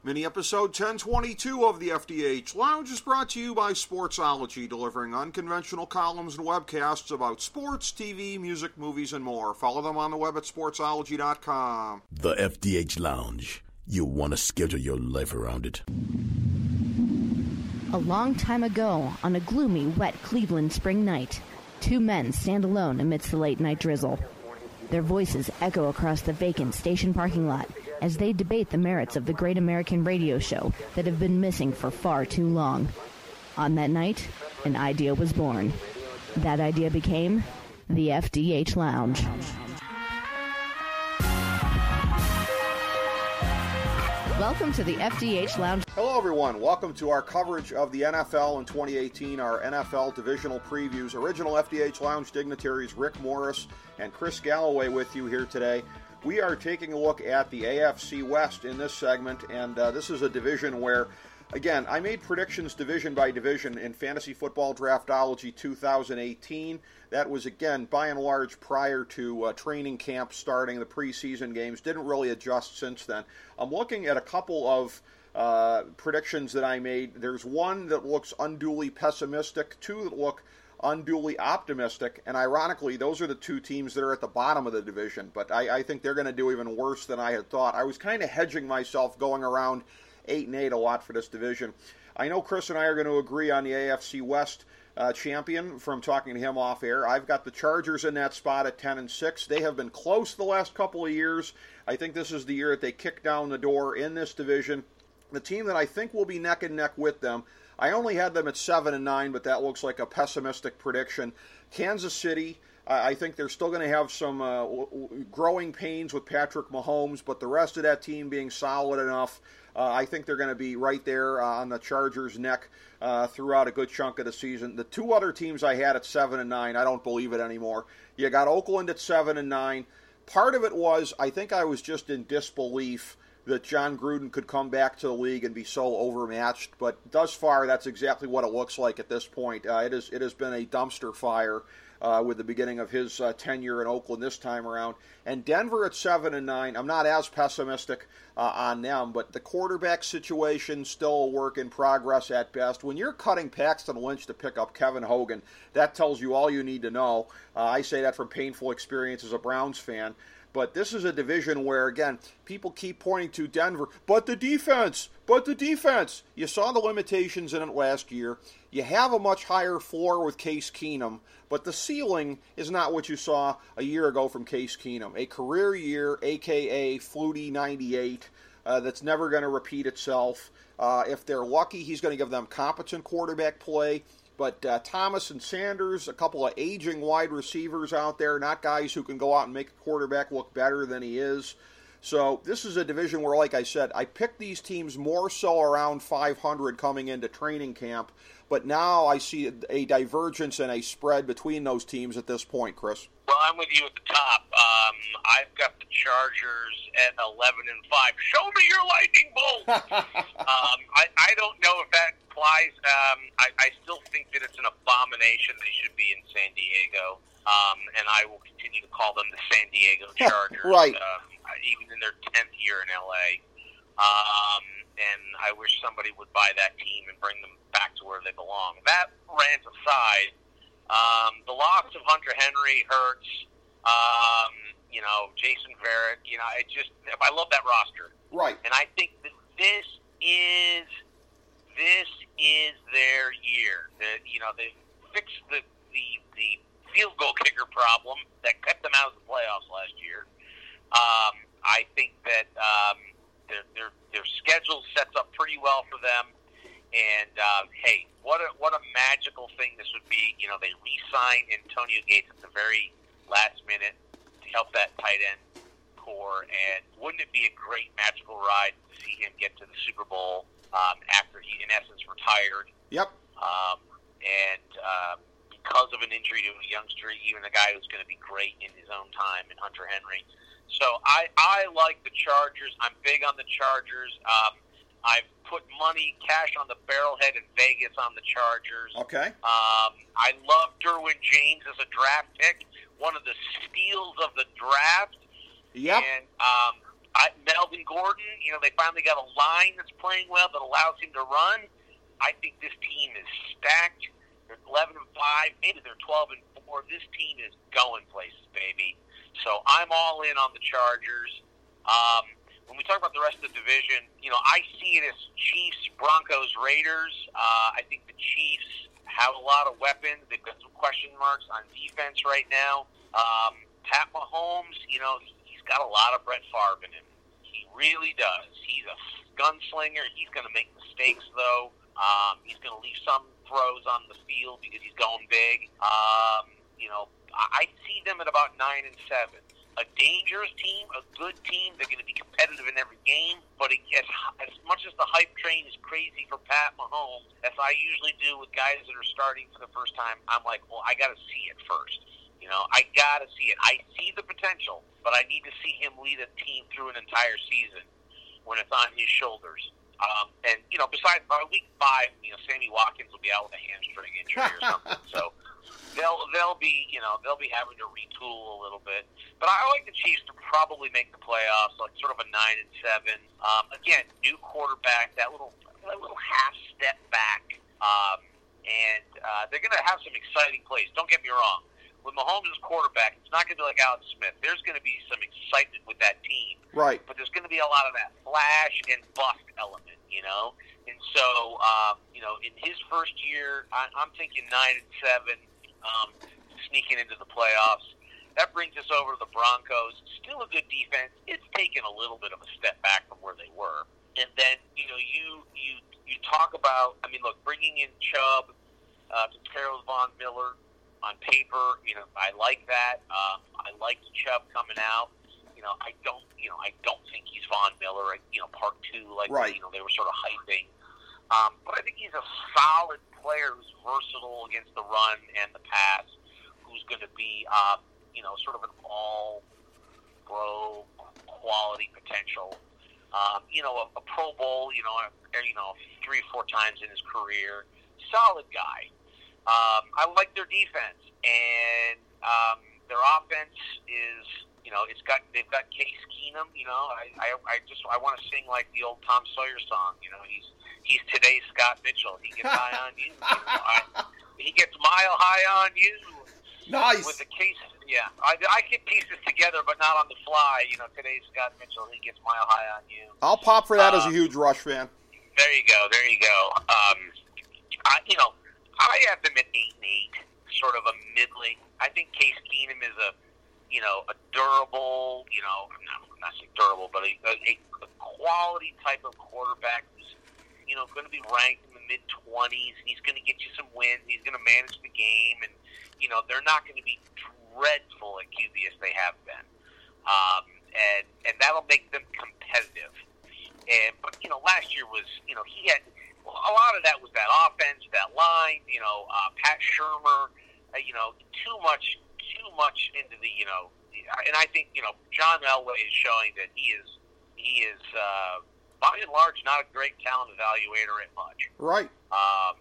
Mini episode 1022 of the FDH Lounge is brought to you by Sportsology, delivering unconventional columns and webcasts about sports, TV, music, movies, and more. Follow them on the web at sportsology.com. The FDH Lounge. You want to schedule your life around it. A long time ago, on a gloomy, wet Cleveland spring night, two men stand alone amidst the late-night drizzle. Their voices echo across the vacant station parking lot as they debate the merits of the great American radio show that have been missing for far too long. On that night, an idea was born. That idea became the FDH Lounge. Welcome to the FDH Lounge. Hello, everyone. Welcome to our coverage of the NFL in 2018, our NFL divisional previews. Original FDH Lounge dignitaries Rick Morris and Chris Galloway with you here today. We are taking a look at the AFC West in this segment, and this is a division where, again, I made predictions division by division in Fantasy Football Draftology 2018. That was, again, by and large prior to training camp starting, the preseason games. Didn't really adjust since then. I'm looking at a couple of predictions that I made. There's one that looks unduly pessimistic, two that look unduly optimistic, and ironically, those are the two teams that are at the bottom of the division, but I think they're going to do even worse than I had thought. I was kind of hedging myself going around 8-8 a lot for this division. I know Chris and I are going to agree on the AFC West champion from talking to him off air. I've got the Chargers in that spot at 10-6. They have been close the last couple of years. I think this is the year that they kick down the door in this division. The team that I think will be neck and neck with them, I only had them at 7-9, but that looks like a pessimistic prediction. Kansas City, I think they're still going to have some growing pains with Patrick Mahomes, but the rest of that team being solid enough, I think they're going to be right there on the Chargers' neck throughout a good chunk of the season. The two other teams I had at 7-9, I don't believe it anymore. You got Oakland at 7-9. Part of it was, I think I was just in disbelief that John Gruden could come back to the league and be so overmatched, but thus far that's exactly what it looks like at this point. It has been a dumpster fire with the beginning of his tenure in Oakland this time around. And Denver at 7-9, I'm not as pessimistic on them, but the quarterback situation still a work in progress at best. When you're cutting Paxton Lynch to pick up Kevin Hogan, that tells you all you need to know. I say that from painful experience as a Browns fan. But this is a division where, again, people keep pointing to Denver. But the defense! You saw the limitations in it last year. You have a much higher floor with Case Keenum, but the ceiling is not what you saw a year ago from Case Keenum. A career year, a.k.a. Flutie 98, that's never going to repeat itself. If they're lucky, he's going to give them competent quarterback play. But Thomas and Sanders, a couple of aging wide receivers out there, not guys who can go out and make a quarterback look better than he is. So this is a division where, like I said, I picked these teams more so around 500 coming into training camp. But now I see a divergence and a spread between those teams at this point, Chris. Well, I'm with you at the top. I've got the Chargers at 11-5. Show me your lightning bolt! I don't know if that applies. I still think that it's an abomination they should be in San Diego, and I will continue to call them the San Diego Chargers, right? Even in their 10th year in LA. And I wish somebody would buy that team and bring them back to where they belong. That rant aside, the loss of Hunter Henry hurts. Jason Verrett. I love that roster. Right. And I think that this is their year. They fixed the field goal kicker problem that kept them out of the playoffs last year. I think that their schedule sets up pretty well for them. And hey, what a magical thing this would be. They re-sign Antonio Gates at the very last minute to help that tight end core. And wouldn't it be a great magical ride to see him get to the Super Bowl after he, in essence, retired? Yep. Because of an injury to a youngster, even a guy who's going to be great in his own time, in Hunter Henry. So I like the Chargers. I'm big on the Chargers. I've put cash on the barrelhead in Vegas on the Chargers. Okay. I love Derwin James as a draft pick, one of the steals of the draft. Yep. And Melvin Gordon, they finally got a line that's playing well that allows him to run. I think this team is stacked. They're 11-5, maybe they're 12-4. This team is going places, baby. So I'm all in on the Chargers. When we talk about the rest of the division, I see it as Chiefs, Broncos, Raiders. I think the Chiefs have a lot of weapons. They've got some question marks on defense right now. Pat Mahomes, he's got a lot of Brett Favre in him. He really does. He's a gunslinger. He's going to make mistakes, though. He's going to leave some throws on the field because he's going big. I see them at about 9-7. A dangerous team, a good team. They're going to be competitive in every game. But as much as the hype train is crazy for Pat Mahomes, as I usually do with guys that are starting for the first time, I'm like, well, I got to see it first. I got to see it. I see the potential, but I need to see him lead a team through an entire season when it's on his shoulders. Besides, by week 5, Sammy Watkins will be out with a hamstring injury or something. So they'll be having to retool a little bit. But I like the Chiefs to probably make the playoffs, like sort of a 9-7. Again, new quarterback, that little half step back, and they're going to have some exciting plays. Don't get me wrong. With Mahomes as quarterback, it's not going to be like Alex Smith. There's going to be some excitement with that team. Right. But there's going to be a lot of that flash and bust element, And so, in his first year, I'm thinking 9-7, sneaking into the playoffs. That brings us over to the Broncos. Still a good defense. It's taken a little bit of a step back from where they were. And then, you talk about, bringing in Chubb to pair with Von Miller. On paper, I like that. I like Chubb coming out. I don't think he's Von Miller, part 2, right. They were sort of hyping. But I think he's a solid player who's versatile against the run and the pass, who's going to be, sort of an all-pro quality potential. A Pro Bowl, 3 or 4 times in his career. Solid guy. I like their defense, and their offense is, they've got Case Keenum. I want to sing like the old Tom Sawyer song. He's today's Scott Mitchell. He gets high on you. He gets mile high on you. Nice. With the case, yeah. I get pieces together, but not on the fly. Today's Scott Mitchell. He gets mile high on you. I'll pop for that as a huge Rush fan. There you go. I have them at 8-8, sort of a middling. I think Case Keenum is a durable, I'm not saying durable, but a quality type of quarterback who's, going to be ranked in the mid-20s. He's going to get you some wins. He's going to manage the game, and, they're not going to be dreadful at QB as they have been. And that'll make them competitive. But last year was, he had... Well, a lot of that was that offense, that line, Pat Shurmur, too much into the, and I think, John Elway is showing that he is by and large not a great talent evaluator at much. Right. I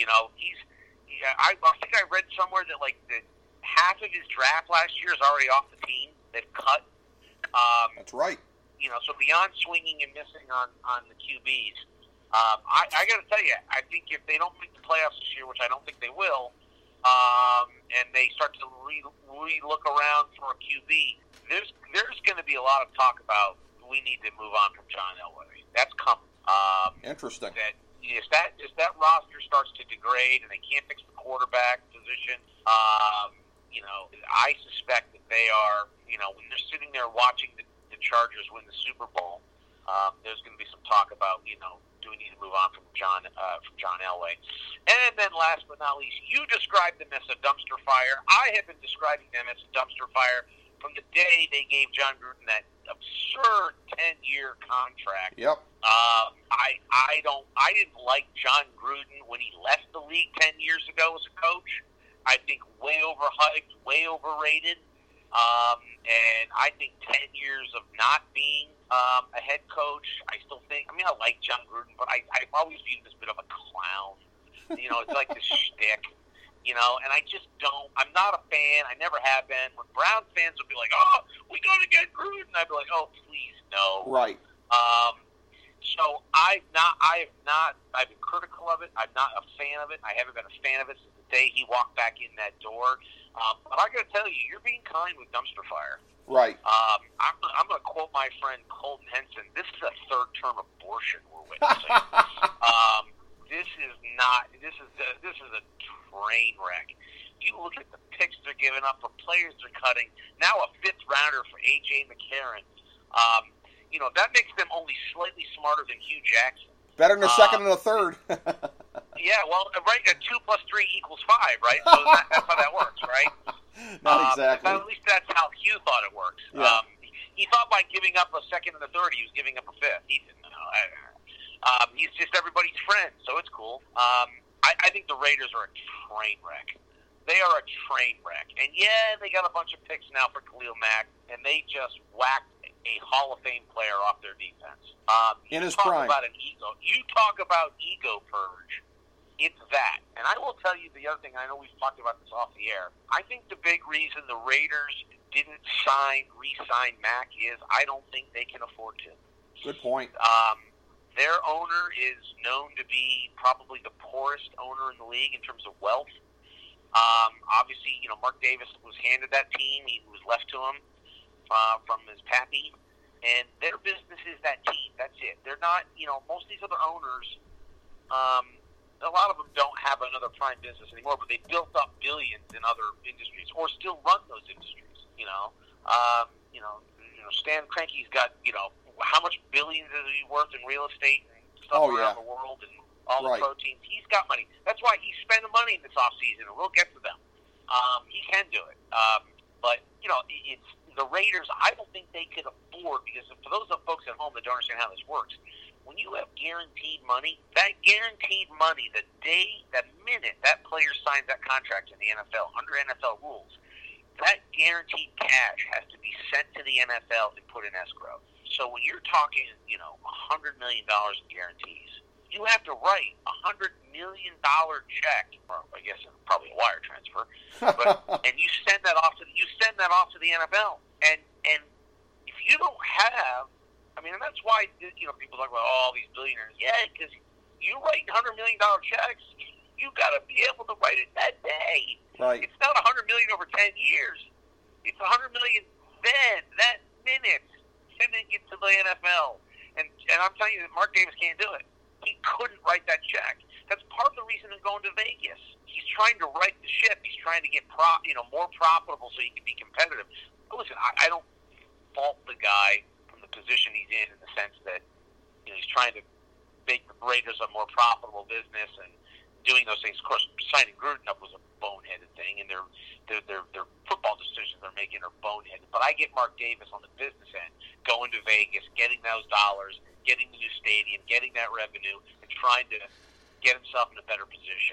think I read somewhere that the half of his draft last year is already off the team. They've cut. That's right. So beyond swinging and missing on the QBs, I got to tell you, I think if they don't make the playoffs this year, which I don't think they will, and they start to re-look around for a QB, there's going to be a lot of talk about we need to move on from John Elway. That's coming. Interesting. That if that roster starts to degrade and they can't fix the quarterback position, I suspect that they are, when they're sitting there watching the Chargers win the Super Bowl, there's going to be some talk about, do we need to move on from John Elway? And then last but not least, you described them as a dumpster fire. I have been describing them as a dumpster fire from the day they gave John Gruden that absurd 10-year contract. Yep. I didn't like John Gruden when he left the league 10 years ago as a coach. I think way overhyped, way overrated. And I think 10 years of not being a head coach, I still think, I like John Gruden, but I've always viewed him as a bit of a clown. It's like this shtick. And I just don't. I'm not a fan. I never have been. When Browns fans would be like, "Oh, we got to get Gruden," I'd be like, "Oh, please, no." Right. So I've been critical of it. I'm not a fan of it. I haven't been a fan of it since the day he walked back in that door. But I got to tell you, you're being kind with dumpster fire. Right. I'm going to quote my friend Colton Henson. This is a third-term abortion we're witnessing. This is a train wreck. You look at the picks they're giving up for players they're cutting. Now a fifth rounder for A.J. McCarron. That makes them only slightly smarter than Hugh Jackson. Better than a second and a third. Yeah, well, right, 2 + 3 = 5, right? So that's how that works, right? Not exactly. At least that's how Hugh thought it works. Yeah. He thought by giving up a second and a third, he was giving up a fifth. He didn't know. He's just everybody's friend, so it's cool. I think the Raiders are a train wreck. They are a train wreck. And, yeah, they got a bunch of picks now for Khalil Mack, and they just whacked a Hall of Fame player off their defense. In his prime. About an ego. You talk about ego purge. It's that. And I will tell you the other thing, I know we've talked about this off the air. I think the big reason the Raiders didn't re-sign Mack is I don't think they can afford to. Good point. Their owner is known to be probably the poorest owner in the league in terms of wealth. Obviously, Mark Davis was handed that team. He was left to him from his pappy. And their business is that team. That's it. They're not, most of these other owners, a lot of them don't have another prime business anymore, but they built up billions in other industries or still run those industries, Stan Kroenke's got, how much billions is he worth in real estate and stuff around the world and all the pro teams. He's got money. That's why he's spending money in this offseason, and we'll get to them. He can do it. But, it's the Raiders, I don't think they could afford, because for those of folks at home that don't understand how this works, when you have guaranteed money, the minute that player signs that contract in the NFL, under NFL rules, that guaranteed cash has to be sent to the NFL and put in escrow. So when you're talking, $100 million in guarantees, you have to write $100 million check, or I guess probably a wire transfer, and you send that off to the NFL. And if you don't have, and that's why people talk about all these billionaires. Yeah, because you write $100 million checks, you got to be able to write it that day. Right. It's not $100 million over 10 years. It's $100 million then, that minute, sending it to the NFL. And I'm telling you that Mark Davis can't do it. He couldn't write that check. That's part of the reason he's going to Vegas. He's trying to right the ship. He's trying to get more profitable so he can be competitive. But listen, I don't fault the guy from the position he's in the sense that he's trying to make the Raiders a more profitable business and doing those things. Of course, signing Gruden up was a boneheaded thing, and their football decisions they're making are boneheaded. But I get Mark Davis on the business end, going to Vegas, getting those dollars, getting the new stadium, getting that revenue, and trying to get himself in a better position.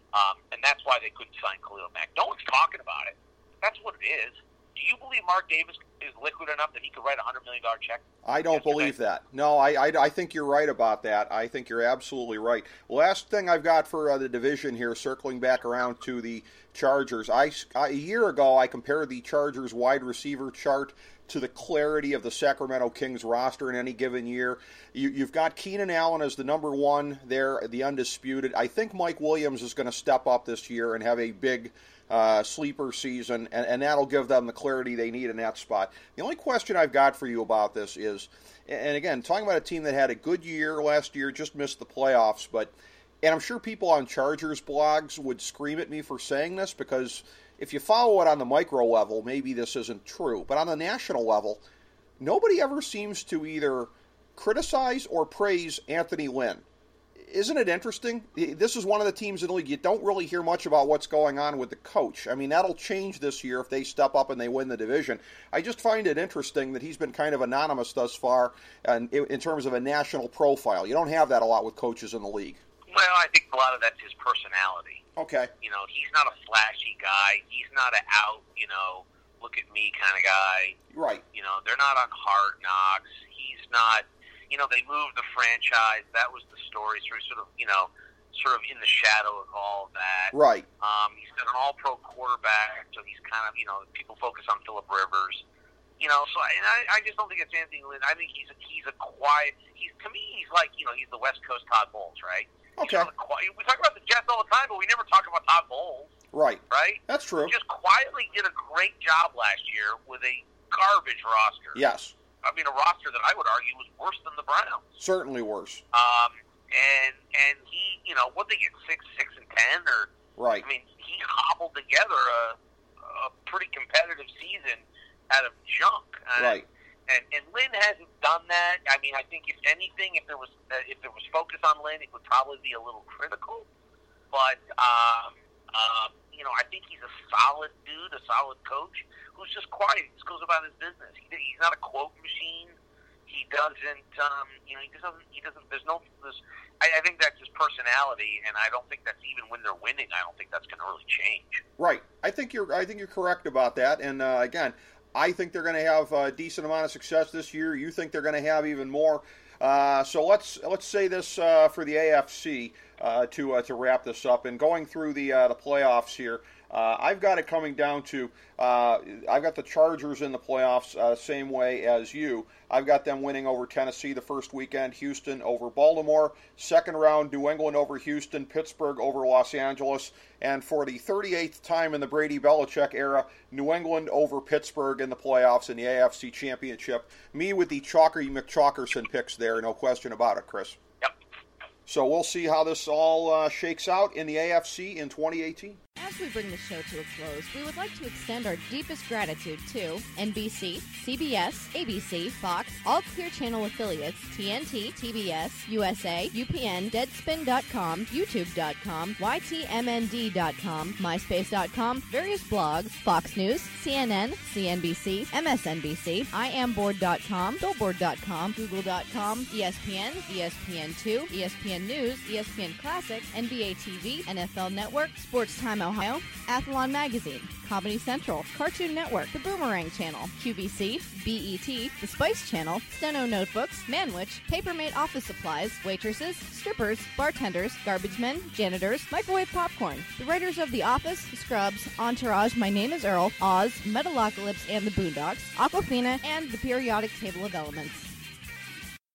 And that's why they couldn't sign Khalil Mack. No one's talking about it. That's what it is. Do you believe Mark Davis is liquid enough that he could write a $100 million check? I don't believe that. No, I think you're right about that. I think you're absolutely right. Last thing I've got for the division here, circling back around to the Chargers. A year ago, I compared the Chargers wide receiver chart to the clarity of the Sacramento Kings roster in any given year. You've got Keenan Allen as the number one there, the undisputed. I think Mike Williams is going to step up this year and have a big sleeper season, and that'll give them the clarity they need in that spot. The only question I've got for you about this is, and again, talking about a team that had a good year last year, just missed the playoffs, and I'm sure people on Chargers blogs would scream at me for saying this, because if you follow it on the micro level, maybe this isn't true. But on the national level, nobody ever seems to either criticize or praise Anthony Lynn. Isn't it interesting? This is one of the teams in the league. You don't really hear much about what's going on with the coach. That'll change this year if they step up and they win the division. I just find it interesting that he's been kind of anonymous thus far in terms of a national profile. You don't have that a lot with coaches in the league. Well, I think a lot of that's his personality. Okay. He's not a flashy guy. He's not an out, look at me kind of guy. Right. They're not on Hard Knocks. He's not, they moved the franchise. That was the story. So sort of, sort of in the shadow of all of that. Right. He's got an all-pro quarterback, so he's kind of, people focus on Phillip Rivers. So I just don't think it's Anthony Lynn. I think he's a quiet. To me, he's like, he's the West Coast Todd Bowles, right? Okay. We talk about the Jets all the time, but we never talk about Todd Bowles. Right. Right? That's true. He just quietly did a great job last year with a garbage roster. Yes. I mean, a roster that I would argue was worse than the Browns. Certainly worse. And he, what they get 6, 6, and 10, or right. I mean, he hobbled together a pretty competitive season out of junk. Right. And Lynn hasn't done that. I mean, I think if anything, if there was focus on Lynn, it would probably be a little critical. But I think he's a solid dude, a solid coach who's just quiet. He just goes about his business. He's not a quote machine. He doesn't. He doesn't. I think that's his personality, and I don't think that's even when they're winning. I don't think that's going to really change. Right. I think you're correct about that. And again, I think they're going to have a decent amount of success this year. You think they're going to have even more. So let's say this for the AFC to wrap this up, and going through the playoffs here. I've got it coming down to I've got the Chargers in the playoffs same way as you. I've got them winning over Tennessee the first weekend, Houston over Baltimore, second round New England over Houston, Pittsburgh over Los Angeles, and for the 38th time in the Brady Belichick era, New England over Pittsburgh in the playoffs in the AFC Championship. Me with the Chalkery McChalkerson picks there, no question about it, Chris. Yep. So we'll see how this all shakes out in the AFC in 2018. As we bring the show to a close, we would like to extend our deepest gratitude to NBC, CBS, ABC, Fox, all Clear Channel affiliates, TNT, TBS, USA, UPN, Deadspin.com, YouTube.com, YTMND.com, MySpace.com, various blogs, Fox News, CNN, CNBC, MSNBC, IamBoard.com, Billboard.com, Google.com, ESPN, ESPN2, ESPN News, ESPN Classic, NBA TV, NFL Network, Sports Time Ohio, Athlon Magazine, Comedy Central, Cartoon Network, The Boomerang Channel, QVC, BET, The Spice Channel, Steno Notebooks, Manwich, Papermate Office Supplies, Waitresses, Strippers, Bartenders, Garbage Men, Janitors, Microwave Popcorn, the writers of The Office, Scrubs, Entourage, My Name is Earl, Oz, Metalocalypse and the Boondocks, Aquafina, and The Periodic Table of Elements.